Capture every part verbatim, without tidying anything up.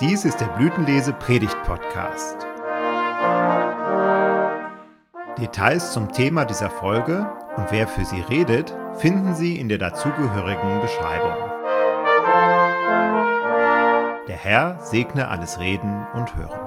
Dies ist der Blütenlese-Predigt-Podcast. Details zum Thema dieser Folge und wer für sie redet, finden Sie in der dazugehörigen Beschreibung. Der Herr segne alles Reden und Hören.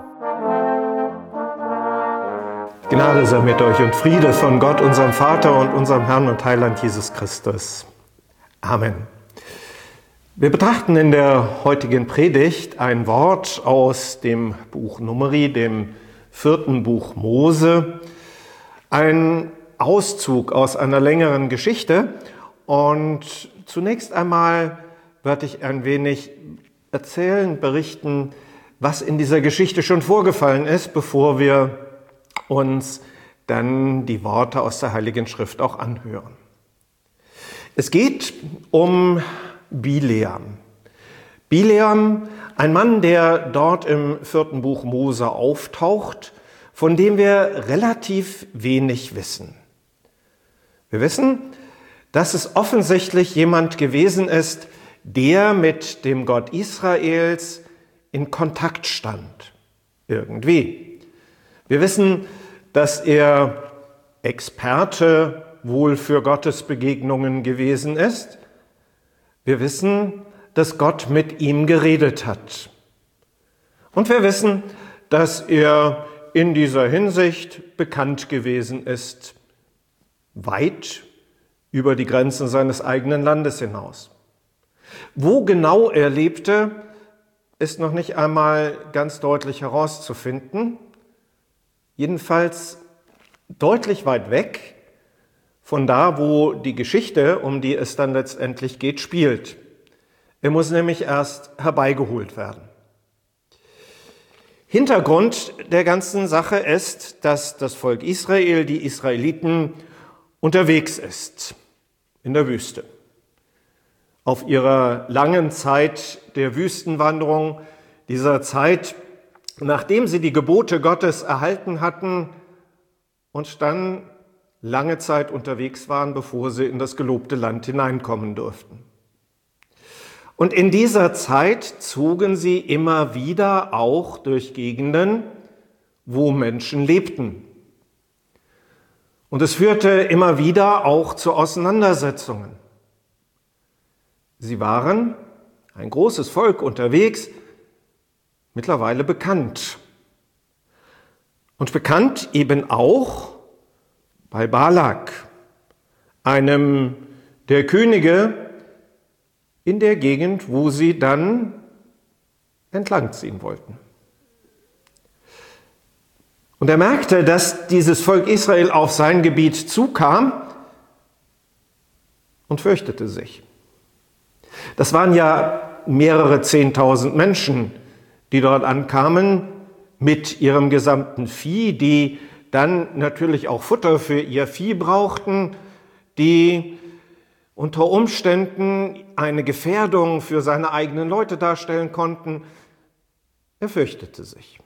Gnade sei mit euch und Friede von Gott, unserem Vater und unserem Herrn und Heiland Jesus Christus. Amen. Wir betrachten in der heutigen Predigt ein Wort aus dem Buch Numeri, dem vierten Buch Mose, ein Auszug aus einer längeren Geschichte. Und zunächst einmal werde ich ein wenig erzählen, berichten, was in dieser Geschichte schon vorgefallen ist, bevor wir uns dann die Worte aus der Heiligen Schrift auch anhören. Es geht um Bileam. Bileam, ein Mann, der dort im vierten Buch Mose auftaucht, von dem wir relativ wenig wissen. Wir wissen, dass es offensichtlich jemand gewesen ist, der mit dem Gott Israels in Kontakt stand. Irgendwie. Wir wissen, dass er Experte wohl für Gottesbegegnungen gewesen ist. Wir wissen, dass Gott mit ihm geredet hat. Und wir wissen, dass er in dieser Hinsicht bekannt gewesen ist, weit über die Grenzen seines eigenen Landes hinaus. Wo genau er lebte, ist noch nicht einmal ganz deutlich herauszufinden. Jedenfalls deutlich weit weg von da, wo die Geschichte, um die es dann letztendlich geht, spielt. Er muss nämlich erst herbeigeholt werden. Hintergrund der ganzen Sache ist, dass das Volk Israel, die Israeliten, unterwegs ist in der Wüste. Auf ihrer langen Zeit der Wüstenwanderung, dieser Zeit, nachdem sie die Gebote Gottes erhalten hatten und dann lange Zeit unterwegs waren, bevor sie in das gelobte Land hineinkommen durften. Und in dieser Zeit zogen sie immer wieder auch durch Gegenden, wo Menschen lebten. Und es führte immer wieder auch zu Auseinandersetzungen. Sie waren ein großes Volk unterwegs, mittlerweile bekannt. Und bekannt eben auch bei Balak, einem der Könige in der Gegend, wo sie dann entlangziehen wollten. Und er merkte, dass dieses Volk Israel auf sein Gebiet zukam und fürchtete sich. Das waren ja mehrere Zehntausend Menschen, die dort ankamen mit ihrem gesamten Vieh, die dann natürlich auch Futter für ihr Vieh brauchten, die unter Umständen eine Gefährdung für seine eigenen Leute darstellen konnten. Er fürchtete sich.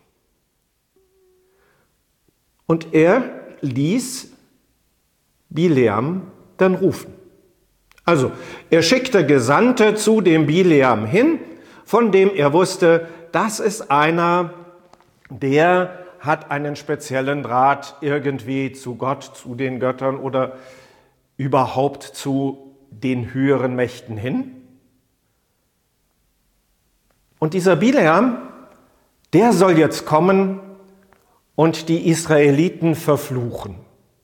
Und er ließ Bileam dann rufen. Also, er schickte Gesandte zu dem Bileam hin, von dem er wusste, das ist einer, der hat einen speziellen Draht irgendwie zu Gott, zu den Göttern oder überhaupt zu den höheren Mächten hin. Und dieser Bileam, der soll jetzt kommen und die Israeliten verfluchen,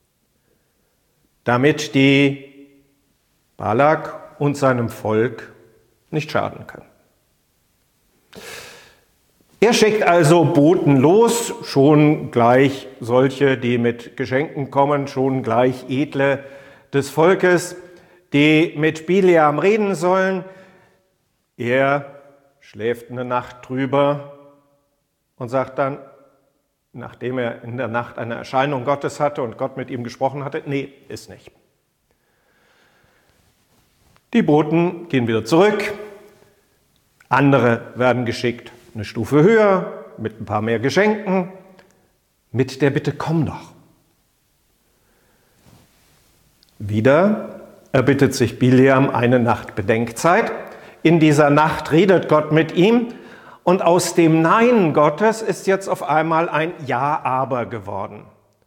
damit die Balak und seinem Volk nicht schaden können. Er schickt also Boten los, schon gleich solche, die mit Geschenken kommen, schon gleich Edle des Volkes, die mit Bileam reden sollen. Er schläft eine Nacht drüber und sagt dann, nachdem er in der Nacht eine Erscheinung Gottes hatte und Gott mit ihm gesprochen hatte, nee, ist nicht. Die Boten gehen wieder zurück, andere werden geschickt, eine Stufe höher, mit ein paar mehr Geschenken, mit der Bitte, komm doch. Wieder erbittet sich Bileam eine Nacht Bedenkzeit. In dieser Nacht redet Gott mit ihm Und aus dem Nein Gottes ist jetzt auf einmal ein Ja, aber geworden.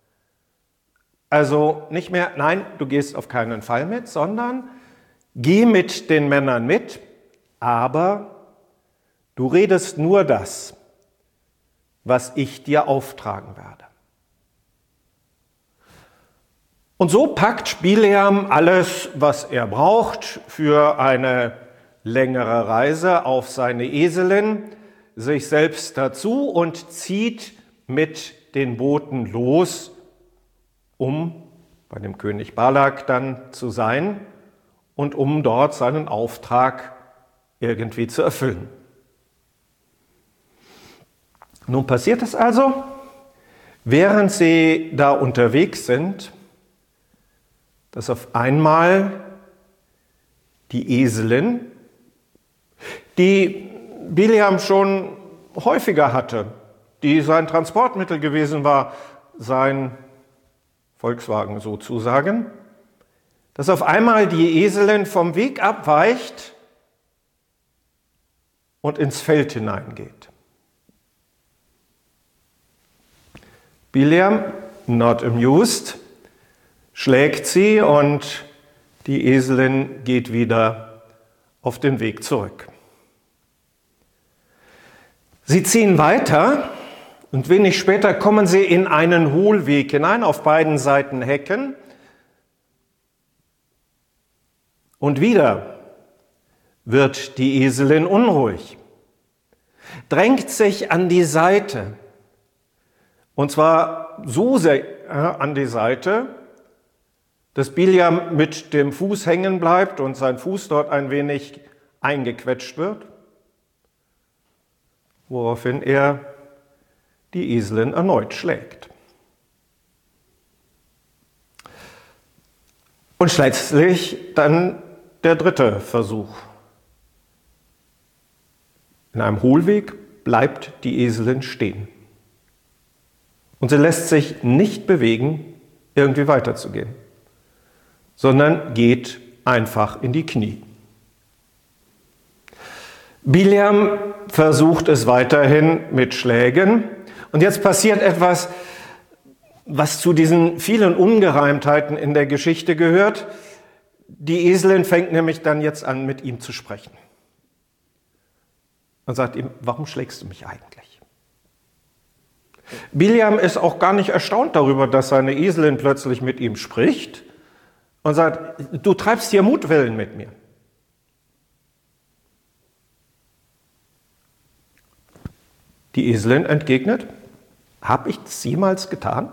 Also nicht mehr, nein, du gehst auf keinen Fall mit, sondern geh mit den Männern mit, aber du redest nur das, was ich dir auftragen werde. Und so packt Bileam alles, was er braucht für eine längere Reise auf seine Eselin, sich selbst dazu und zieht mit den Boten los, um bei dem König Balak dann zu sein und um dort seinen Auftrag irgendwie zu erfüllen. Nun passiert es also, während sie da unterwegs sind, dass auf einmal die Eselin, die Bileam schon häufiger hatte, die sein Transportmittel gewesen war, sein Volkswagen sozusagen, dass auf einmal die Eselin vom Weg abweicht und ins Feld hineingeht. Bileam, not amused, schlägt sie und die Eselin geht wieder auf den Weg zurück. Sie ziehen weiter und wenig später kommen sie in einen Hohlweg hinein, auf beiden Seiten Hecken. Und wieder wird die Eselin unruhig, drängt sich an die Seite. Und zwar so sehr an die Seite, dass Bileam mit dem Fuß hängen bleibt und sein Fuß dort ein wenig eingequetscht wird, woraufhin er die Eselin erneut schlägt. Und schließlich dann der dritte Versuch. In einem Hohlweg bleibt die Eselin stehen. Und sie lässt sich nicht bewegen, irgendwie weiterzugehen, sondern geht einfach in die Knie. Bileam versucht es weiterhin mit Schlägen. Und jetzt passiert etwas, was zu diesen vielen Ungereimtheiten in der Geschichte gehört. Die Eselin fängt nämlich dann jetzt an, mit ihm zu sprechen. Und sagt ihm, warum schlägst du mich eigentlich? Bileam ist auch gar nicht erstaunt darüber, dass seine Eselin plötzlich mit ihm spricht und sagt, du treibst hier Mutwillen mit mir. Die Eselin entgegnet, habe ich das jemals getan?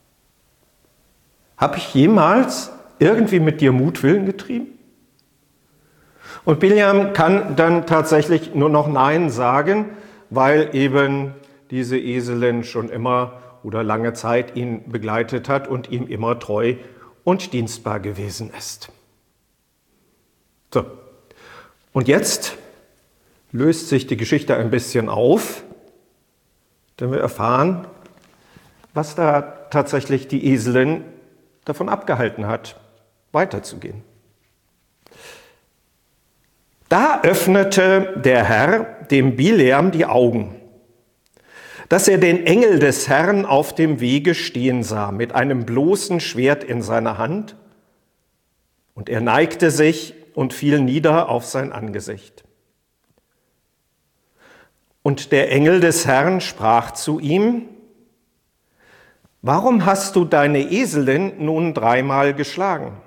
Habe ich jemals irgendwie mit dir Mutwillen getrieben? Und Bileam kann dann tatsächlich nur noch Nein sagen, weil eben diese Eselin schon immer oder lange Zeit ihn begleitet hat und ihm immer treu und dienstbar gewesen ist. So, und jetzt löst sich die Geschichte ein bisschen auf, denn wir erfahren, was da tatsächlich die Eselin davon abgehalten hat, weiterzugehen. Da öffnete der Herr dem Bileam die Augen, dass er den Engel des Herrn auf dem Wege stehen sah, mit einem bloßen Schwert in seiner Hand, und er neigte sich und fiel nieder auf sein Angesicht. Und der Engel des Herrn sprach zu ihm, warum hast du deine Eselin nun dreimal geschlagen?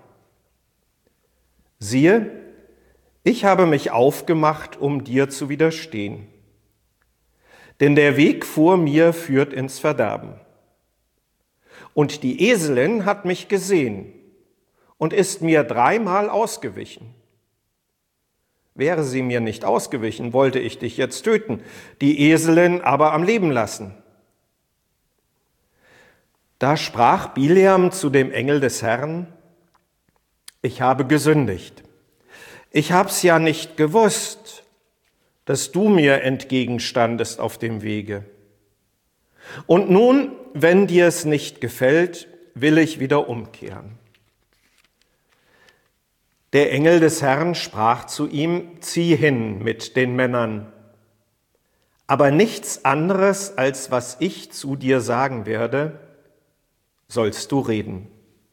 Siehe, ich habe mich aufgemacht, um dir zu widerstehen. Denn der Weg vor mir führt ins Verderben. Und die Eselin hat mich gesehen und ist mir dreimal ausgewichen. Wäre sie mir nicht ausgewichen, wollte ich dich jetzt töten, die Eselin aber am Leben lassen. Da sprach Bileam zu dem Engel des Herrn, ich habe gesündigt. Ich hab's ja nicht gewusst, dass du mir entgegenstandest auf dem Wege. Und nun, wenn dir es nicht gefällt, will ich wieder umkehren. Der Engel des Herrn sprach zu ihm, zieh hin mit den Männern. aber nichts anderes, als was ich zu dir sagen werde, sollst du reden.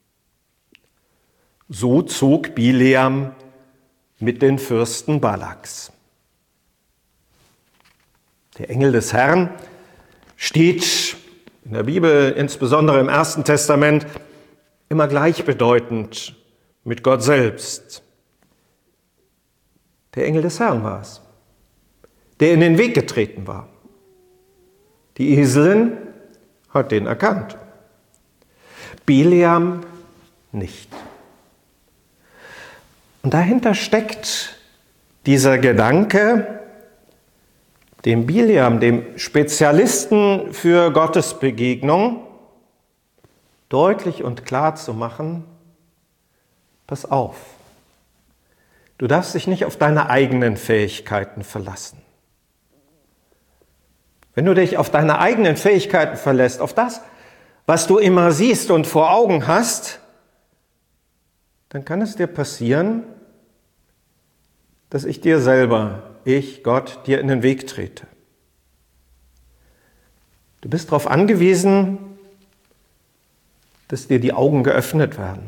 So zog Bileam mit den Fürsten Balaks. Der Engel des Herrn steht in der Bibel, insbesondere im Ersten Testament, immer gleichbedeutend mit Gott selbst. Der Engel des Herrn war es, der in den Weg getreten war. Die Eselin hat den erkannt, Bileam nicht. Und dahinter steckt dieser Gedanke, dem Bileam, dem Spezialisten für Gottesbegegnung, deutlich und klar zu machen: Pass auf, du darfst dich nicht auf deine eigenen Fähigkeiten verlassen. Wenn du dich auf deine eigenen Fähigkeiten verlässt, auf das, was du immer siehst und vor Augen hast, dann kann es dir passieren, dass ich dir selber, ich, Gott, dir in den Weg trete. Du bist darauf angewiesen, dass dir die Augen geöffnet werden.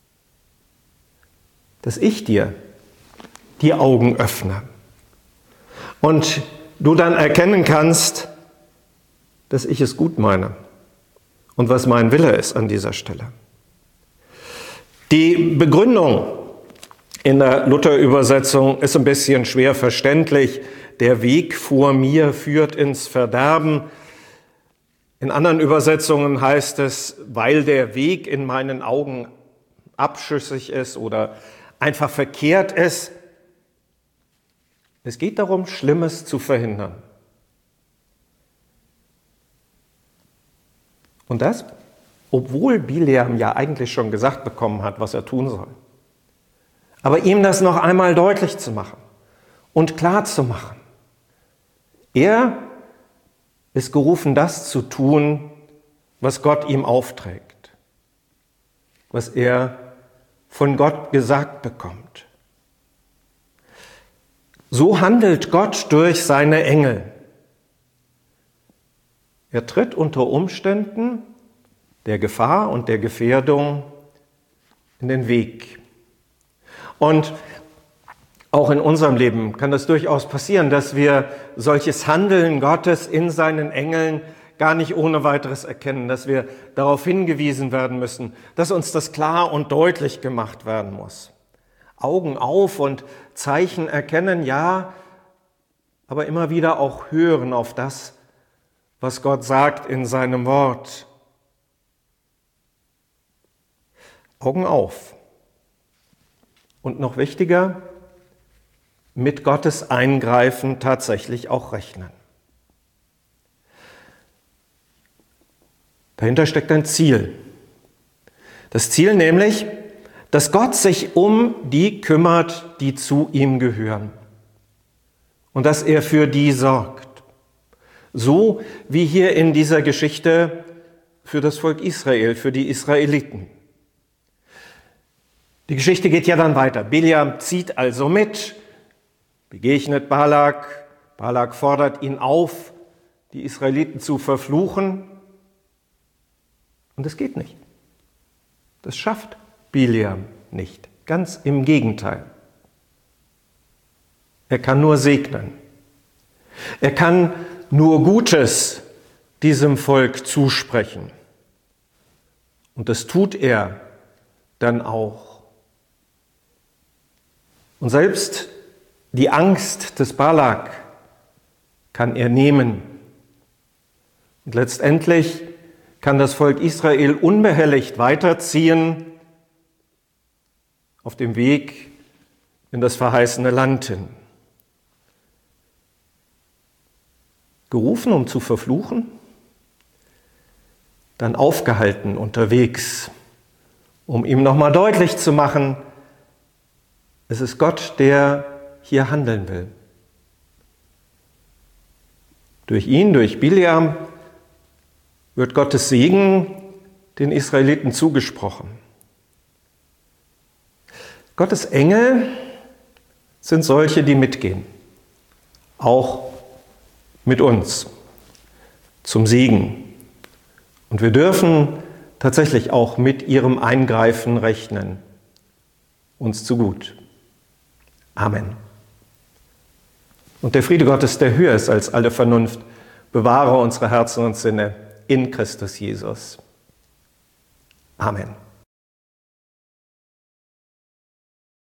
Dass ich dir die Augen öffne. Und du dann erkennen kannst, dass ich es gut meine und was mein Wille ist an dieser Stelle. Die Begründung in der Luther-Übersetzung ist ein bisschen schwer verständlich. Der Weg vor mir führt ins Verderben. In anderen Übersetzungen heißt es, weil der Weg in meinen Augen abschüssig ist oder einfach verkehrt ist. Es geht darum, Schlimmes zu verhindern. Und das, obwohl Bileam ja eigentlich schon gesagt bekommen hat, was er tun soll. Aber ihm das noch einmal deutlich zu machen und klar zu machen. Er ist gerufen, das zu tun, was Gott ihm aufträgt, was er von Gott gesagt bekommt. So handelt Gott durch seine Engel. Er tritt unter Umständen der Gefahr und der Gefährdung in den Weg. Und auch in unserem Leben kann das durchaus passieren, dass wir solches Handeln Gottes in seinen Engeln gar nicht ohne weiteres erkennen, dass wir darauf hingewiesen werden müssen, dass uns das klar und deutlich gemacht werden muss. Augen auf und Zeichen erkennen, ja, aber immer wieder auch hören auf das, was Gott sagt in seinem Wort. Augen auf. Und noch wichtiger, mit Gottes Eingreifen tatsächlich auch rechnen. Dahinter steckt ein Ziel. Das Ziel nämlich, dass Gott sich um die kümmert, die zu ihm gehören. Und dass er für die sorgt. So wie hier in dieser Geschichte für das Volk Israel, für die Israeliten. Die Geschichte geht ja dann weiter. Bileam zieht also mit, begegnet Balak. Balak fordert ihn auf, die Israeliten zu verfluchen. Und es geht nicht. Das schafft Bileam nicht. Ganz im Gegenteil. Er kann nur segnen. Er kann nur Gutes diesem Volk zusprechen. Und das tut er dann auch. Und selbst die Angst des Balak kann er nehmen. Und letztendlich kann das Volk Israel unbehelligt weiterziehen auf dem Weg in das verheißene Land hin. Gerufen, um zu verfluchen, dann aufgehalten unterwegs, um ihm nochmal deutlich zu machen, es ist Gott, der hier handeln will. Durch ihn, durch Bileam, wird Gottes Segen den Israeliten zugesprochen. Gottes Engel sind solche, die mitgehen, auch mit uns zum Segen. Und wir dürfen tatsächlich auch mit ihrem Eingreifen rechnen. Uns zu gut. Amen. Und der Friede Gottes, der höher ist als alle Vernunft, bewahre unsere Herzen und Sinne in Christus Jesus. Amen.